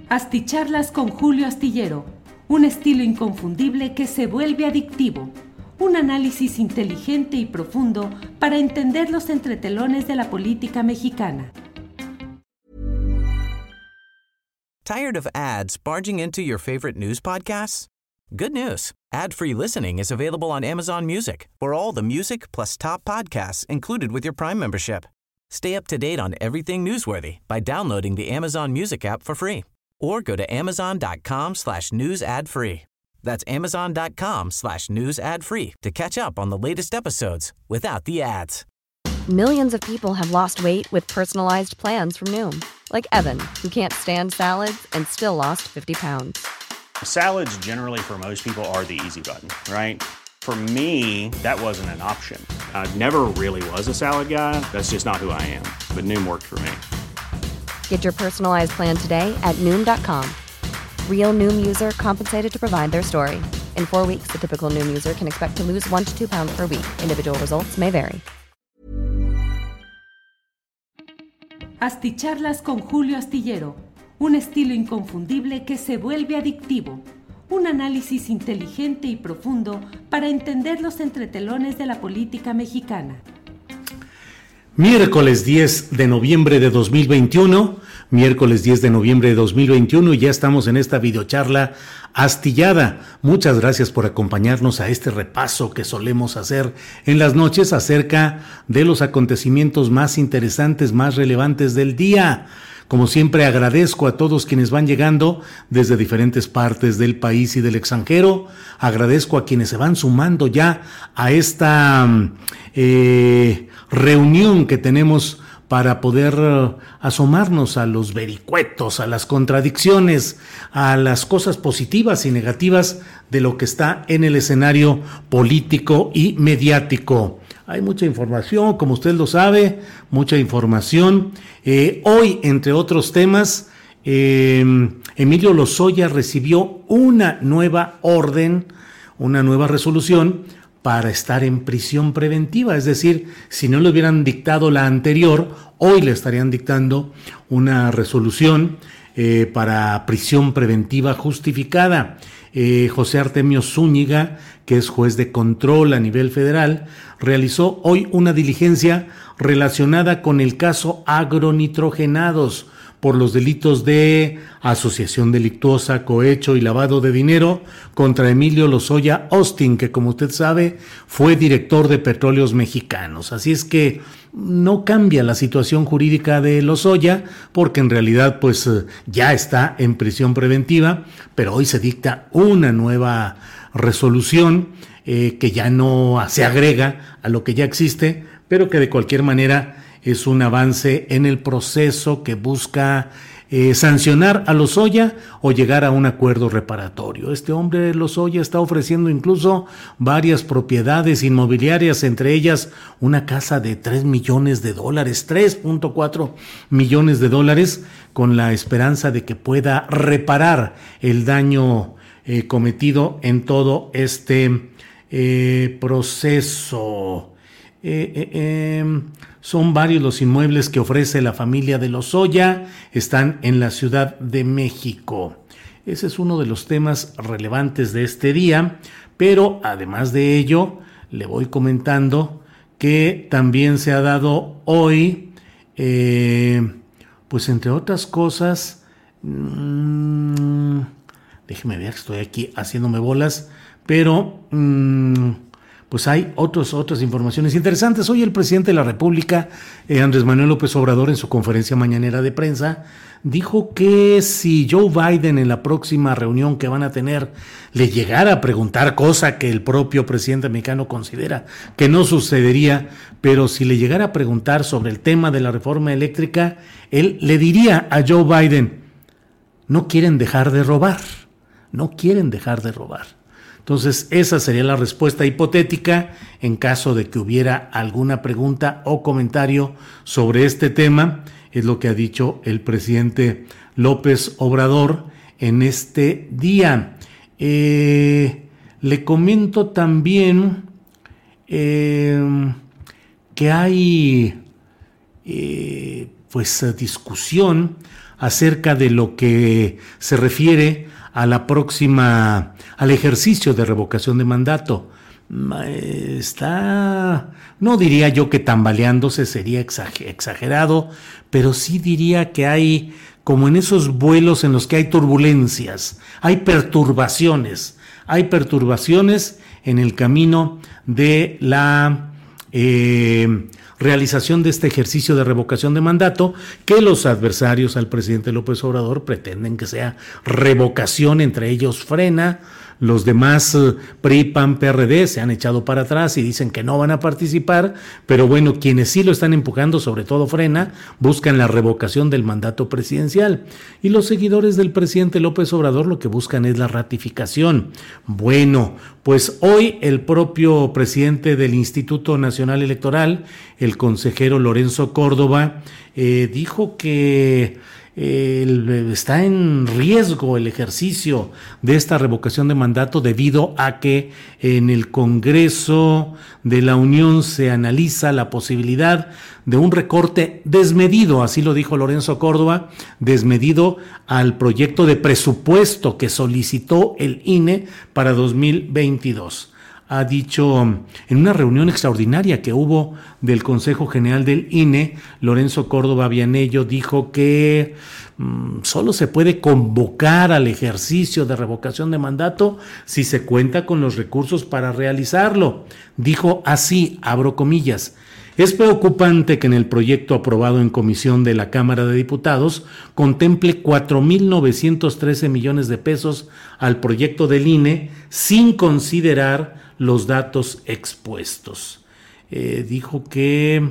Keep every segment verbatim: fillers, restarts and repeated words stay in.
Asticharlas con Julio Astillero, un estilo inconfundible que se vuelve adictivo. Un análisis inteligente y profundo para entender los entretelones de la política mexicana. Tired of ads barging into your favorite news podcasts? Good news. Ad-free listening is available on Amazon Music for all the music plus top podcasts included with your Prime membership. Stay up to date on everything newsworthy by downloading the Amazon Music app for free or go to amazon.com slash news ad free. That's amazon.com slash news ad free to catch up on the latest episodes without the ads. Millions of people have lost weight with personalized plans from Noom. Like Evan, who can't stand salads and still lost fifty pounds. Salads generally for most people are the easy button, right? For me, that wasn't an option. I never really was a salad guy. That's just not who I am. But Noom worked for me. Get your personalized plan today at Noom dot com. Real Noom user compensated to provide their story. In four weeks, the typical Noom user can expect to lose one to two pounds per week. Individual results may vary. Asticharlas con Julio Astillero, un estilo inconfundible que se vuelve adictivo. Un análisis inteligente y profundo para entender los entretelones de la política mexicana. Miércoles diez de noviembre de dos mil veintiuno, miércoles diez de noviembre de dos mil veintiuno y ya estamos en esta videocharla astillada. Muchas gracias por acompañarnos a este repaso que solemos hacer en las noches acerca de los acontecimientos más interesantes, más relevantes del día. Como siempre, agradezco a todos quienes van llegando desde diferentes partes del país y del extranjero. Agradezco a quienes se van sumando ya a esta eh, reunión que tenemos para poder uh, asomarnos a los vericuetos, a las contradicciones, a las cosas positivas y negativas de lo que está en el escenario político y mediático. Hay mucha información, como usted lo sabe, mucha información. Eh, hoy, entre otros temas, eh, Emilio Lozoya recibió una nueva orden, una nueva resolución para estar en prisión preventiva. Es decir, si no le hubieran dictado la anterior, hoy le estarían dictando una resolución eh, para prisión preventiva justificada. Eh, José Artemio Zúñiga, que es juez de control a nivel federal, realizó hoy una diligencia relacionada con el caso agronitrogenados por los delitos de asociación delictuosa, cohecho y lavado de dinero contra Emilio Lozoya Austin, que como usted sabe fue director de Petróleos Mexicanos. Así es que no cambia la situación jurídica de Lozoya, porque en realidad pues ya está en prisión preventiva, pero hoy se dicta una nueva resolución eh, que ya no se agrega a lo que ya existe, pero que de cualquier manera es un avance en el proceso que busca eh, sancionar a Lozoya o llegar a un acuerdo reparatorio. Este hombre Lozoya está ofreciendo incluso varias propiedades inmobiliarias, entre ellas una casa de tres millones de dólares, tres punto cuatro millones de dólares, con la esperanza de que pueda reparar el daño eh, cometido en todo este eh, proceso. Eh, eh, eh, son varios los inmuebles que ofrece la familia de Lozoya, están en la Ciudad de México. Ese es uno de los temas relevantes de este día, pero además de ello, le voy comentando que también se ha dado hoy, eh, pues entre otras cosas, mmm, déjeme ver que estoy aquí haciéndome bolas, pero mmm, pues hay otros, otras informaciones interesantes. Hoy el presidente de la República, eh, Andrés Manuel López Obrador, en su conferencia mañanera de prensa, dijo que si Joe Biden en la próxima reunión que van a tener le llegara a preguntar, cosa que el propio presidente mexicano considera que no sucedería, pero si le llegara a preguntar sobre el tema de la reforma eléctrica, él le diría a Joe Biden: no quieren dejar de robar, no quieren dejar de robar. Entonces, esa sería la respuesta hipotética en caso de que hubiera alguna pregunta o comentario sobre este tema. Es lo que ha dicho el presidente López Obrador en este día. Eh, le comento también eh, que hay eh, pues discusión acerca de lo que se refiere a la próxima, al ejercicio de revocación de mandato. Está, no diría yo que tambaleándose, sería exagerado, pero sí diría que hay, como en esos vuelos en los que hay turbulencias, hay perturbaciones, hay perturbaciones en el camino de la eh, realización de este ejercicio de revocación de mandato, que los adversarios al presidente López Obrador pretenden que sea revocación, entre ellos Frena. Los demás eh, P R I, P A N, P R D se han echado para atrás y dicen que no van a participar, pero bueno, quienes sí lo están empujando, sobre todo Frena, buscan la revocación del mandato presidencial. Y los seguidores del presidente López Obrador lo que buscan es la ratificación. Bueno, pues hoy el propio presidente del Instituto Nacional Electoral, el consejero Lorenzo Córdoba, eh, dijo que El, está en riesgo el ejercicio de esta revocación de mandato debido a que en el Congreso de la Unión se analiza la posibilidad de un recorte desmedido, así lo dijo Lorenzo Córdoba, desmedido al proyecto de presupuesto que solicitó el I N E para dos mil veintidós. Ha dicho en una reunión extraordinaria que hubo del Consejo General del I N E, Lorenzo Córdoba Vianello dijo que mmm, solo se puede convocar al ejercicio de revocación de mandato si se cuenta con los recursos para realizarlo. Dijo así, abro comillas: es preocupante que en el proyecto aprobado en comisión de la Cámara de Diputados contemple cuatro mil novecientos trece millones de pesos al proyecto del I N E sin considerar los datos expuestos. Eh, dijo que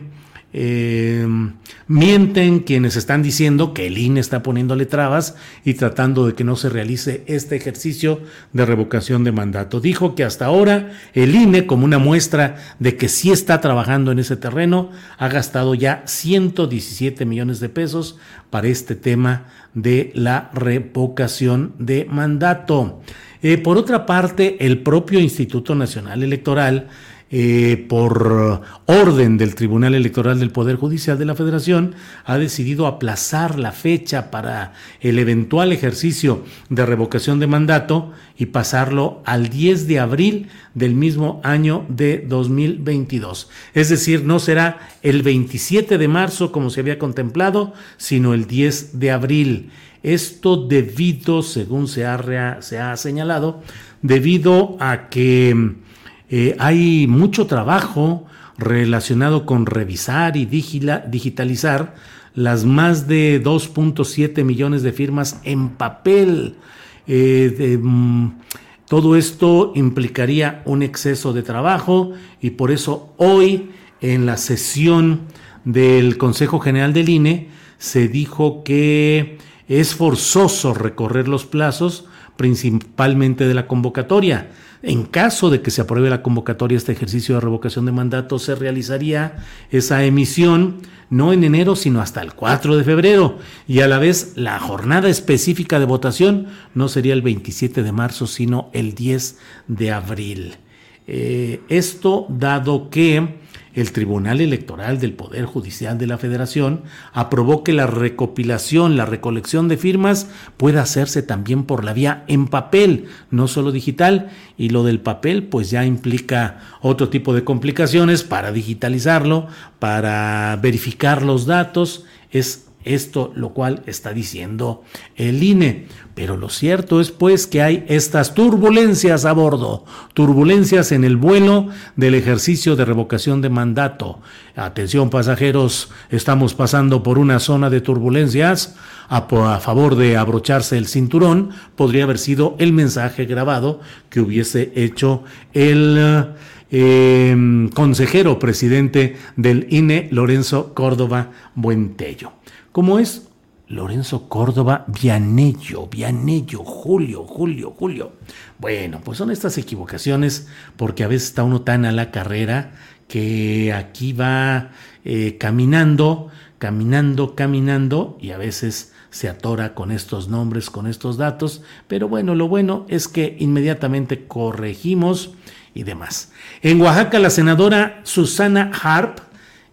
eh, mienten quienes están diciendo que el I N E está poniéndole trabas y tratando de que no se realice este ejercicio de revocación de mandato. Dijo que hasta ahora el I N E, como una muestra de que sí está trabajando en ese terreno, ha gastado ya ciento diecisiete millones de pesos para este tema de la revocación de mandato. Eh, por otra parte, el propio Instituto Nacional Electoral, eh, por orden del Tribunal Electoral del Poder Judicial de la Federación, ha decidido aplazar la fecha para el eventual ejercicio de revocación de mandato y pasarlo al diez de abril del mismo año de dos mil veintidós. Es decir, no será el veintisiete de marzo como se había contemplado, sino el diez de abril. Esto debido, según se ha, se ha señalado, debido a que eh, hay mucho trabajo relacionado con revisar y digila, digitalizar las más de dos punto siete millones de firmas en papel. Eh, de, mm, todo esto implicaría un exceso de trabajo y por eso hoy en la sesión del Consejo General del I N E se dijo que es forzoso recorrer los plazos, principalmente de la convocatoria. En caso de que se apruebe la convocatoria, este ejercicio de revocación de mandato, se realizaría esa emisión no en enero, sino hasta el cuatro de febrero. Y a la vez, la jornada específica de votación no sería el veintisiete de marzo, sino el diez de abril. Eh, esto dado que el Tribunal Electoral del Poder Judicial de la Federación aprobó que la recopilación, la recolección de firmas pueda hacerse también por la vía en papel, no solo digital, y lo del papel pues ya implica otro tipo de complicaciones para digitalizarlo, para verificar los datos. Es esto lo cual está diciendo el I N E. Pero lo cierto es pues que hay estas turbulencias a bordo, turbulencias en el vuelo del ejercicio de revocación de mandato. Atención pasajeros, estamos pasando por una zona de turbulencias. A, a favor de abrocharse el cinturón, podría haber sido el mensaje grabado que hubiese hecho el eh, consejero presidente del I N E, Lorenzo Córdoba Buentello. ¿Cómo es? Lorenzo Córdoba Vianello, Vianello, Julio, Julio, Julio. Bueno, pues son estas equivocaciones porque a veces está uno tan a la carrera que aquí va eh, caminando, caminando, caminando y a veces se atora con estos nombres, con estos datos. Pero bueno, lo bueno es que inmediatamente corregimos y demás. En Oaxaca, la senadora Susana Harp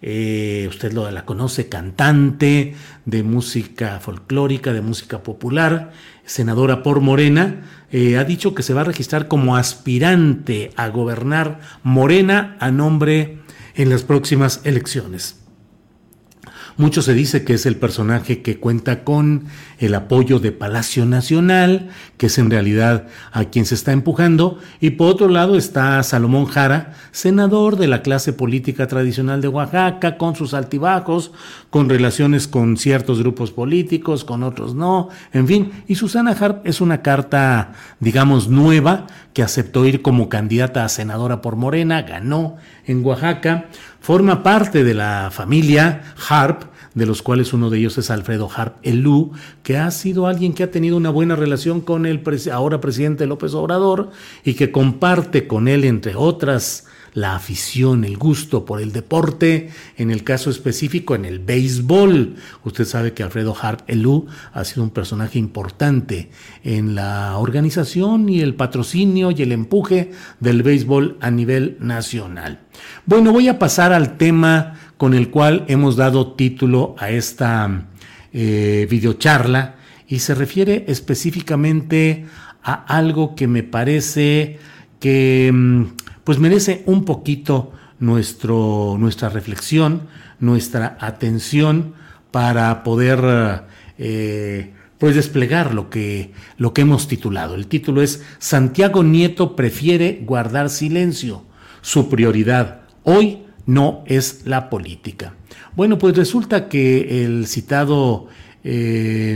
Eh, usted lo, la conoce, cantante de música folclórica, de música popular, senadora por Morena, eh, ha dicho que se va a registrar como aspirante a gobernar Morena a nombre en las próximas elecciones. Mucho se dice que es el personaje que cuenta con el apoyo de Palacio Nacional, que es en realidad a quien se está empujando, y por otro lado está Salomón Jara, senador de la clase política tradicional de Oaxaca, con sus altibajos, con relaciones con ciertos grupos políticos, con otros no, en fin, y Susana Harp es una carta, digamos, nueva, que aceptó ir como candidata a senadora por Morena, ganó en Oaxaca, forma parte de la familia Harp, de los cuales uno de ellos es Alfredo Harp Elú, que ha sido alguien que ha tenido una buena relación con el pres- ahora presidente López Obrador y que comparte con él, entre otras, la afición, el gusto por el deporte, en el caso específico en el béisbol. Usted sabe que Alfredo Harp Elú ha sido un personaje importante en la organización y el patrocinio y el empuje del béisbol a nivel nacional. Bueno, voy a pasar al tema con el cual hemos dado título a esta eh, videocharla, y se refiere específicamente a algo que me parece que pues merece un poquito nuestro, nuestra reflexión, nuestra atención para poder eh, pues desplegar lo que, lo que hemos titulado. El título es Santiago Nieto prefiere guardar silencio. Su prioridad hoy no es la política. Bueno, pues resulta que el citado... Eh...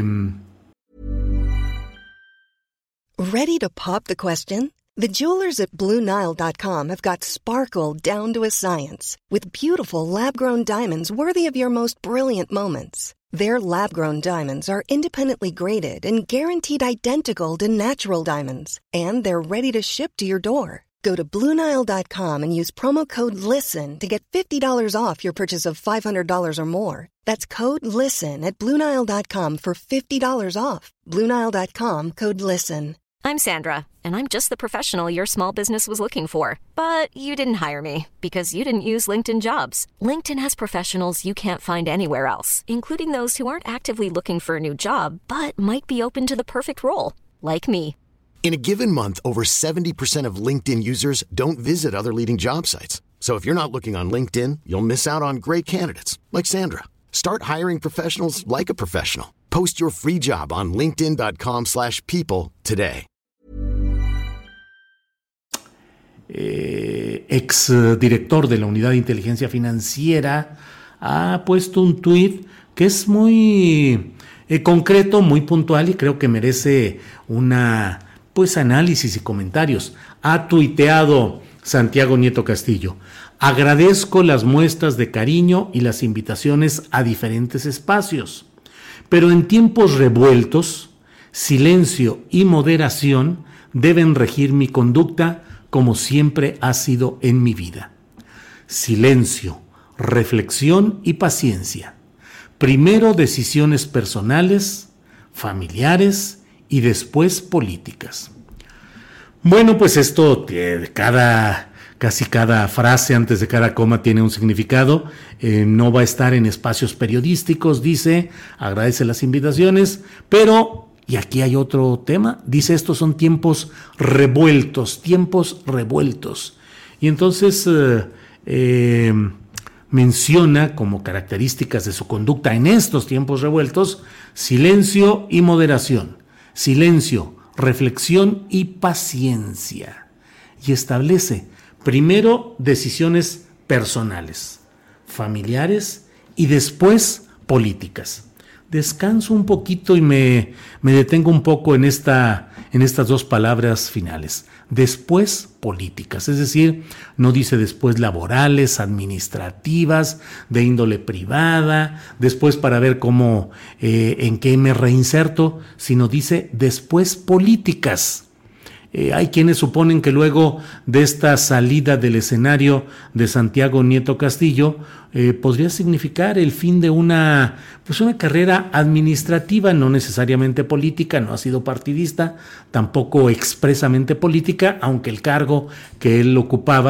Ready to pop the question? The jewelers at Blue Nile dot com have got sparkle down to a science with beautiful lab-grown diamonds worthy of your most brilliant moments. Their lab-grown diamonds are independently graded and guaranteed identical to natural diamonds, and they're ready to ship to your door. Go to Blue Nile dot com and use promo code LISTEN to get fifty dollars off your purchase of five hundred dollars or more. That's code LISTEN at Blue Nile dot com for fifty dollars off. Blue Nile dot com, code LISTEN. I'm Sandra, and I'm just the professional your small business was looking for. But you didn't hire me because you didn't use LinkedIn Jobs. LinkedIn has professionals you can't find anywhere else, including those who aren't actively looking for a new job, but might be open to the perfect role, like me. In a given month, over seventy percent of LinkedIn users don't visit other leading job sites. So if you're not looking on LinkedIn, you'll miss out on great candidates like Sandra. Start hiring professionals like a professional. Post your free job on linkedin dot com slash people today. Eh, ex director de la Unidad de Inteligencia Financiera ha puesto un tuit que es muy eh, concreto, muy puntual, y creo que merece una pues análisis y comentarios. Ha tuiteado Santiago Nieto Castillo: agradezco las muestras de cariño y las invitaciones a diferentes espacios, pero en tiempos revueltos, silencio y moderación deben regir mi conducta, como siempre ha sido en mi vida. Silencio, reflexión y paciencia. Primero decisiones personales, familiares y después políticas. Bueno, pues esto, eh, cada, casi cada frase antes de cada coma tiene un significado. Eh, no va a estar en espacios periodísticos, dice, agradece las invitaciones, pero... Y aquí hay otro tema, dice, estos son tiempos revueltos, tiempos revueltos. Y entonces eh, eh, menciona como características de su conducta en estos tiempos revueltos, silencio y moderación, silencio, reflexión y paciencia. Y establece, primero, decisiones personales, familiares y después políticas. Descanso un poquito y me, me detengo un poco en, esta, en estas dos palabras finales. Después políticas, es decir, no dice después laborales, administrativas, de índole privada, después para ver cómo, eh, en qué me reinserto, sino dice después políticas. Eh, hay quienes suponen que luego de esta salida del escenario de Santiago Nieto Castillo eh, podría significar el fin de una, pues una carrera administrativa, no necesariamente política, no ha sido partidista, tampoco expresamente política, aunque el cargo que él ocupaba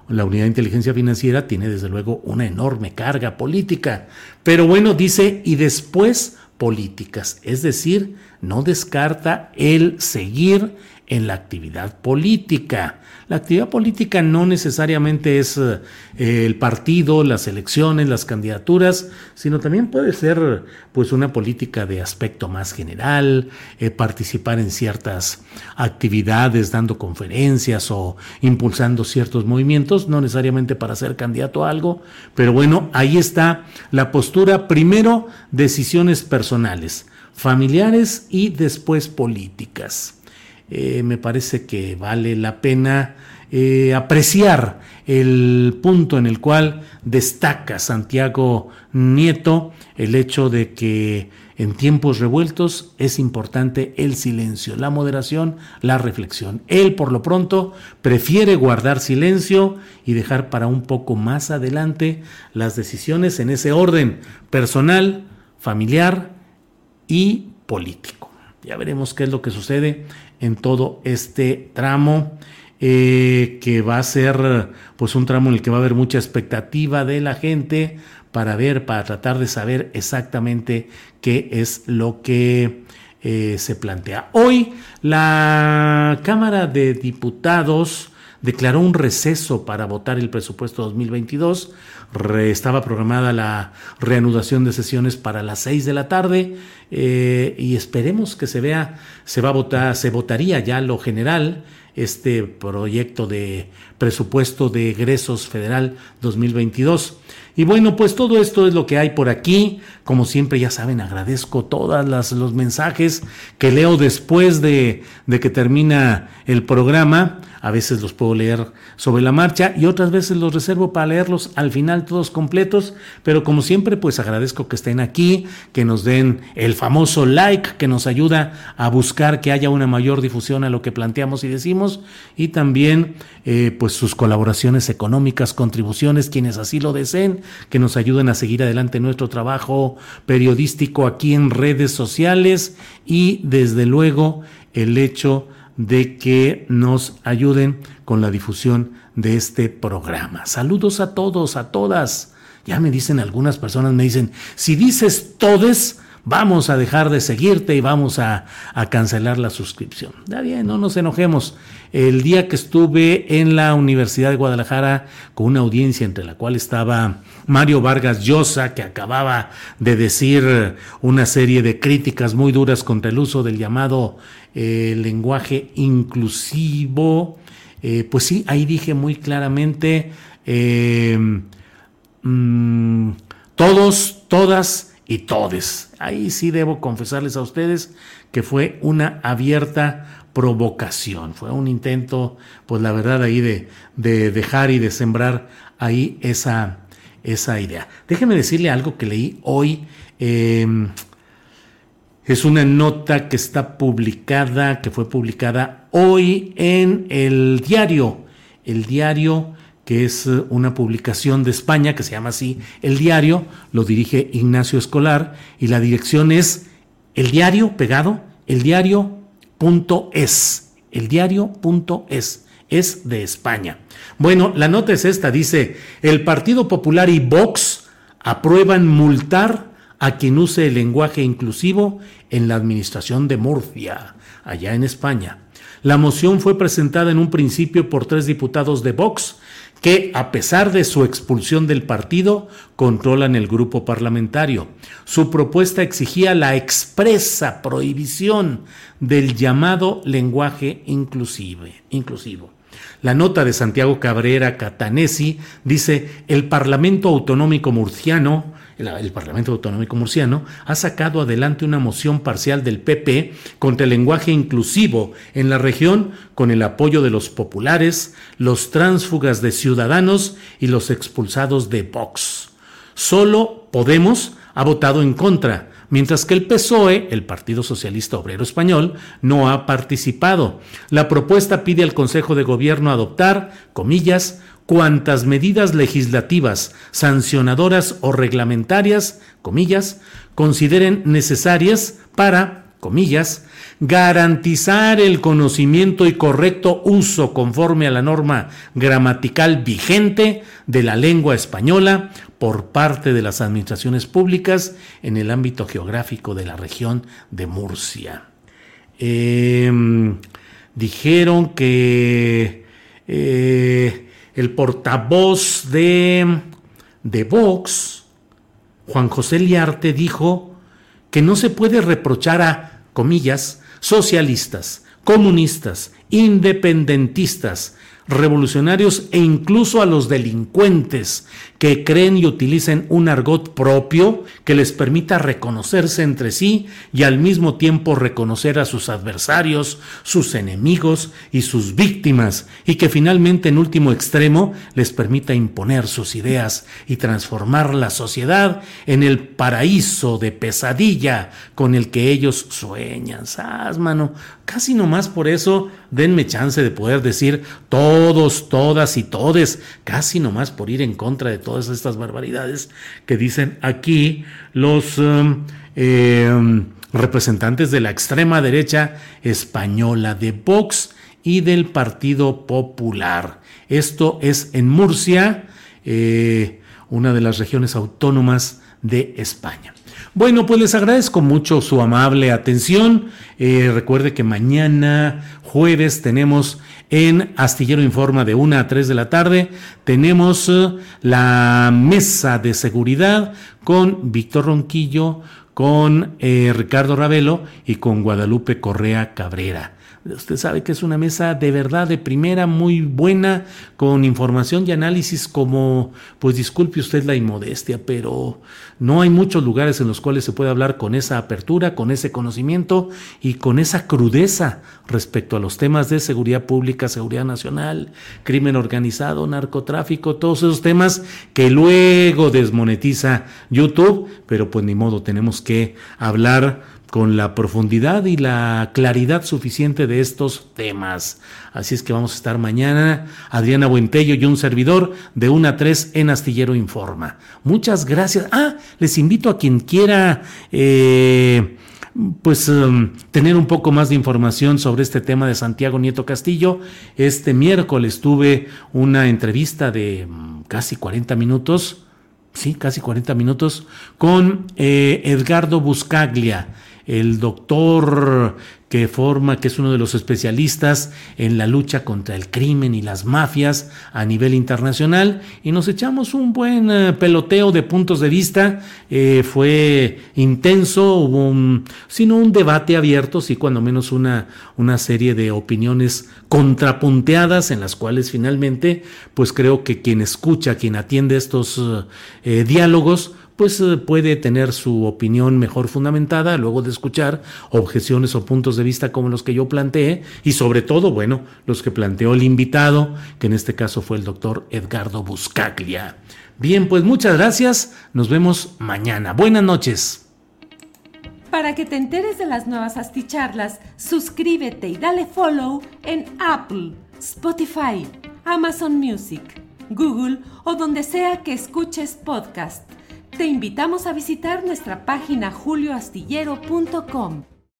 la unidad de inteligencia financiera tiene desde luego una enorme carga política. Pero bueno, dice, y después políticas, es decir, no descarta el seguir en la actividad política. La actividad política no necesariamente es eh, el partido, las elecciones, las candidaturas, sino también puede ser pues una política de aspecto más general, eh, participar en ciertas actividades, dando conferencias o impulsando ciertos movimientos, no necesariamente para ser candidato a algo, pero bueno, ahí está la postura. Primero, decisiones personales, familiares y después políticas. Eh, me parece que vale la pena eh, apreciar el punto en el cual destaca Santiago Nieto el hecho de que en tiempos revueltos es importante el silencio, la moderación, la reflexión. Él, por lo pronto, prefiere guardar silencio y dejar para un poco más adelante las decisiones en ese orden personal, familiar y político. Ya veremos qué es lo que sucede en todo este tramo, eh, que va a ser pues un tramo en el que va a haber mucha expectativa de la gente para ver, para tratar de saber exactamente qué es lo que eh, se plantea. Hoy la Cámara de Diputados declaró un receso para votar el presupuesto dos mil veintidós. Re, estaba programada la reanudación de sesiones para las seis de la tarde eh, y esperemos que se vea, se va a votar, se votaría ya lo general, este proyecto de presupuesto de egresos federal dos mil veintidós. Y bueno, pues todo esto es lo que hay por aquí. Como siempre, ya saben, agradezco todos los mensajes que leo después de, de que termina el programa. A veces los puedo leer sobre la marcha y otras veces los reservo para leerlos al final todos completos. Pero como siempre, pues agradezco que estén aquí, que nos den el famoso like, que nos ayuda a buscar que haya una mayor difusión a lo que planteamos y decimos. Y también, eh, pues sus colaboraciones económicas, contribuciones, quienes así lo deseen, que nos ayuden a seguir adelante nuestro trabajo periodístico aquí en redes sociales y desde luego el hecho de que nos ayuden con la difusión de este programa. Saludos a todos, a todas. Ya me dicen algunas personas, me dicen, si dices todes, vamos a dejar de seguirte y vamos a, a cancelar la suscripción. Está bien, no nos enojemos. El día que estuve en la Universidad de Guadalajara con una audiencia entre la cual estaba Mario Vargas Llosa, que acababa de decir una serie de críticas muy duras contra el uso del llamado eh, lenguaje inclusivo, eh, pues sí, ahí dije muy claramente, eh, mmm, todos, todas y todes. Ahí sí debo confesarles a ustedes que fue una abierta provocación, fue un intento, pues la verdad, ahí de, de dejar y de sembrar ahí esa, esa idea. Déjeme decirle algo que leí hoy, eh, es una nota que está publicada, que fue publicada hoy en el diario, el diario que es una publicación de España, que se llama así El Diario, lo dirige Ignacio Escolar, y la dirección es El Diario, pegado, eldiario.es, eldiario.es, es de España. Bueno, la nota es esta, dice, el Partido Popular y Vox aprueban multar a quien use el lenguaje inclusivo en la administración de Murcia, allá en España. La moción fue presentada en un principio por tres diputados de Vox, que, a pesar de su expulsión del partido, controlan el grupo parlamentario. Su propuesta exigía la expresa prohibición del llamado lenguaje inclusive, inclusivo. La nota de Santiago Cabrera Catanesi dice, el Parlamento Autonómico Murciano, el, el Parlamento Autonómico Murciano, ha sacado adelante una moción parcial del P P contra el lenguaje inclusivo en la región con el apoyo de los populares, los tránsfugas de Ciudadanos y los expulsados de Vox. Solo Podemos ha votado en contra, mientras que el P S O E, el Partido Socialista Obrero Español, no ha participado. La propuesta pide al Consejo de Gobierno adoptar, comillas, cuantas medidas legislativas, sancionadoras o reglamentarias, comillas, consideren necesarias para, comillas, garantizar el conocimiento y correcto uso conforme a la norma gramatical vigente de la lengua española por parte de las administraciones públicas en el ámbito geográfico de la región de Murcia. Eh, dijeron que eh, el portavoz de, de Vox, Juan José Liarte, dijo que no se puede reprochar a, comillas, socialistas, comunistas, independentistas, revolucionarios e incluso a los delincuentes que creen y utilicen un argot propio que les permita reconocerse entre sí y al mismo tiempo reconocer a sus adversarios, sus enemigos y sus víctimas, y que finalmente en último extremo les permita imponer sus ideas y transformar la sociedad en el paraíso de pesadilla con el que ellos sueñan. ¡Sas, mano! Casi nomás por eso denme chance de poder decir todos, todas y todes, casi nomás por ir en contra de todas estas barbaridades que dicen aquí los um, eh, representantes de la extrema derecha española, de Vox y del Partido Popular. Esto es en Murcia, eh, una de las regiones autónomas de España. Bueno, pues les agradezco mucho su amable atención. Eh, recuerde que mañana jueves tenemos en Astillero Informa de una a tres de la tarde, tenemos uh, la mesa de seguridad con Víctor Ronquillo, con eh, Ricardo Ravelo y con Guadalupe Correa Cabrera. Usted sabe que es una mesa de verdad de primera, muy buena, con información y análisis como, pues disculpe usted la inmodestia, pero no hay muchos lugares en los cuales se puede hablar con esa apertura, con ese conocimiento y con esa crudeza respecto a los temas de seguridad pública, seguridad nacional, crimen organizado, narcotráfico, todos esos temas que luego desmonetiza YouTube, pero pues ni modo, tenemos que hablar con la profundidad y la claridad suficiente de estos temas. Así es que vamos a estar mañana, Adriana Buentello y un servidor, de una a tres en Astillero Informa. Muchas gracias. Ah, les invito a quien quiera eh, pues um, tener un poco más de información sobre este tema de Santiago Nieto Castillo. Este miércoles tuve una entrevista de um, casi cuarenta minutos, sí, casi cuarenta minutos, con eh, Edgardo Buscaglia, el doctor que forma, que es uno de los especialistas en la lucha contra el crimen y las mafias a nivel internacional, y nos echamos un buen eh, peloteo de puntos de vista. Eh, fue intenso, hubo un, sino un debate abierto, sí, cuando menos una, una serie de opiniones contrapunteadas, en las cuales finalmente, pues creo que quien escucha, quien atiende estos eh, diálogos, pues puede tener su opinión mejor fundamentada luego de escuchar objeciones o puntos de vista como los que yo planteé, y sobre todo, bueno, los que planteó el invitado, que en este caso fue el doctor Edgardo Buscaglia. Bien, pues muchas gracias, nos vemos mañana. Buenas noches. Para que te enteres de las nuevas asticharlas, suscríbete y dale follow en Apple, Spotify, Amazon Music, Google o donde sea que escuches podcast. Te invitamos a visitar nuestra página julio astillero punto com.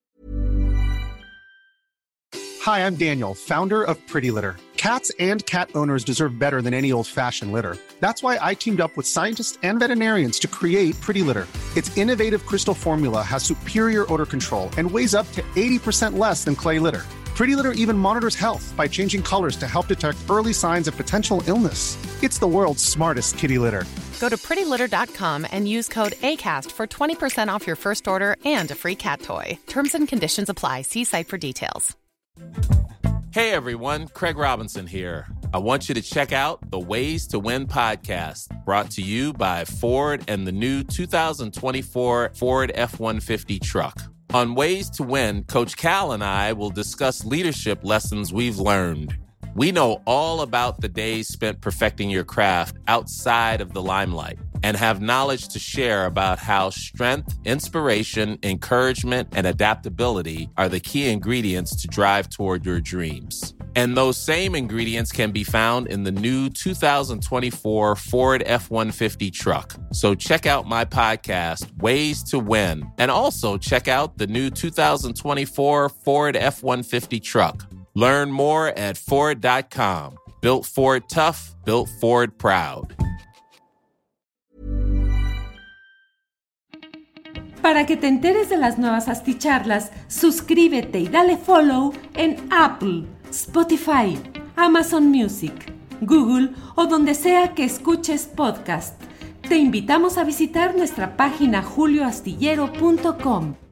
Hi, I'm Daniel, founder of Pretty Litter. Cats and cat owners deserve better than any old-fashioned litter. That's why I teamed up with scientists and veterinarians to create Pretty Litter. Its innovative crystal formula has superior odor control and weighs up to eighty percent less than clay litter. Pretty Litter even monitors health by changing colors to help detect early signs of potential illness. It's the world's smartest kitty litter. Go to pretty litter dot com and use code ACAST for twenty percent off your first order and a free cat toy. Terms and conditions apply. See site for details. Hey everyone, Craig Robinson here. I want you to check out the Ways to Win podcast, brought to you by Ford and the new two thousand twenty-four Ford F one fifty truck. On Ways to Win, Coach Cal and I will discuss leadership lessons we've learned. We know all about the days spent perfecting your craft outside of the limelight and have knowledge to share about how strength, inspiration, encouragement, and adaptability are the key ingredients to drive toward your dreams. And those same ingredients can be found in the new two thousand twenty-four Ford F one fifty truck. So check out my podcast, Ways to Win, and also check out the new two thousand twenty-four Ford F one fifty truck. Learn more at Ford dot com. Built Ford tough, built Ford proud. Para que te enteres de las nuevas asticharlas, suscríbete y dale follow en Apple, Spotify, Amazon Music, Google o donde sea que escuches podcast. Te invitamos a visitar nuestra página julio astillero punto com.